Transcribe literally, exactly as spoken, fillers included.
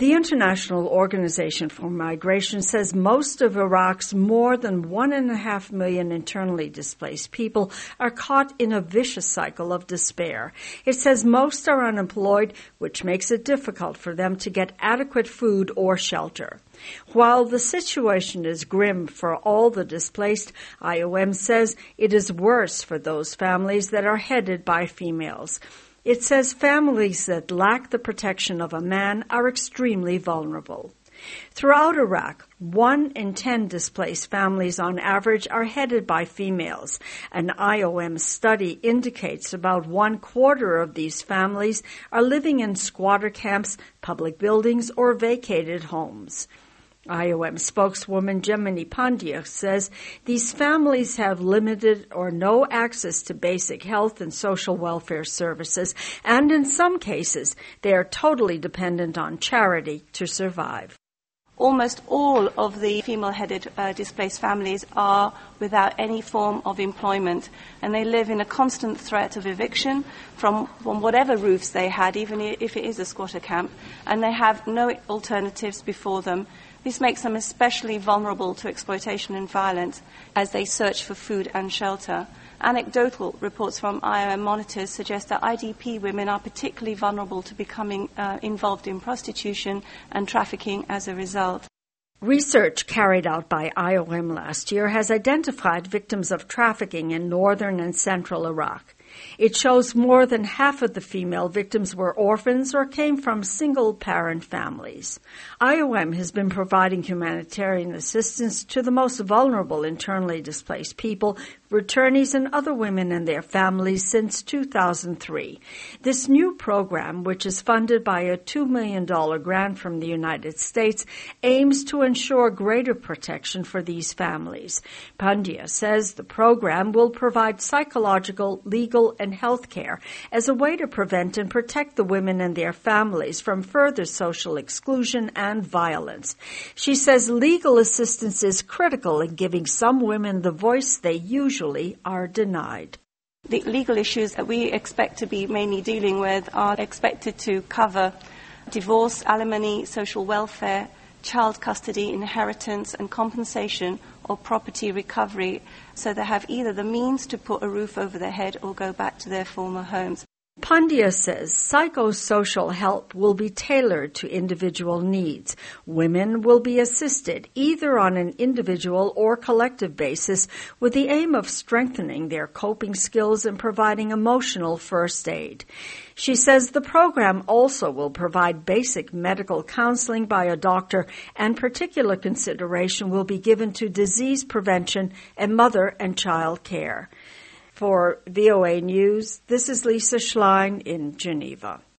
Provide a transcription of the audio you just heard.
The International Organization for Migration says most of Iraq's more than one and a half million internally displaced people are caught in a vicious cycle of despair. It says most are unemployed, which makes it difficult for them to get adequate food or shelter. While the situation is grim for all the displaced, I O M says it is worse for those families that are headed by females. It says families that lack the protection of a man are extremely vulnerable. Throughout Iraq, one in ten displaced families on average are headed by females. An I O M study indicates about one quarter of these families are living in squatter camps, public buildings, or vacated homes. I O M spokeswoman Jemini Pandya says these families have limited or no access to basic health and social welfare services, and in some cases, they are totally dependent on charity to survive. Almost all of the female-headed uh, displaced families are without any form of employment, and they live in a constant threat of eviction from, from whatever roofs they had, even if it is a squatter camp, and they have no alternatives before them. This makes them especially vulnerable to exploitation and violence as they search for food and shelter. Anecdotal reports from I O M monitors suggest that I D P women are particularly vulnerable to becoming uh, involved in prostitution and trafficking as a result. Research carried out by I O M last year has identified victims of trafficking in northern and central Iraq. It shows more than half of the female victims were orphans or came from single-parent families. I O M has been providing humanitarian assistance to the most vulnerable internally displaced people, returnees, and other women and their families since two thousand three. This new program, which is funded by a two million dollars grant from the United States, aims to ensure greater protection for these families. Pandya says the program will provide psychological, legal, and health care as a way to prevent and protect the women and their families from further social exclusion and violence. She says legal assistance is critical in giving some women the voice they usually are denied. The legal issues that we expect to be mainly dealing with are expected to cover divorce, alimony, social welfare, child custody, inheritance and compensation or property recovery, so they have either the means to put a roof over their head or go back to their former homes. Pandya says psychosocial help will be tailored to individual needs. Women will be assisted either on an individual or collective basis with the aim of strengthening their coping skills and providing emotional first aid. She says the program also will provide basic medical counseling by a doctor, and particular consideration will be given to disease prevention and mother and child care. For V O A News, this is Lisa Schlein in Geneva.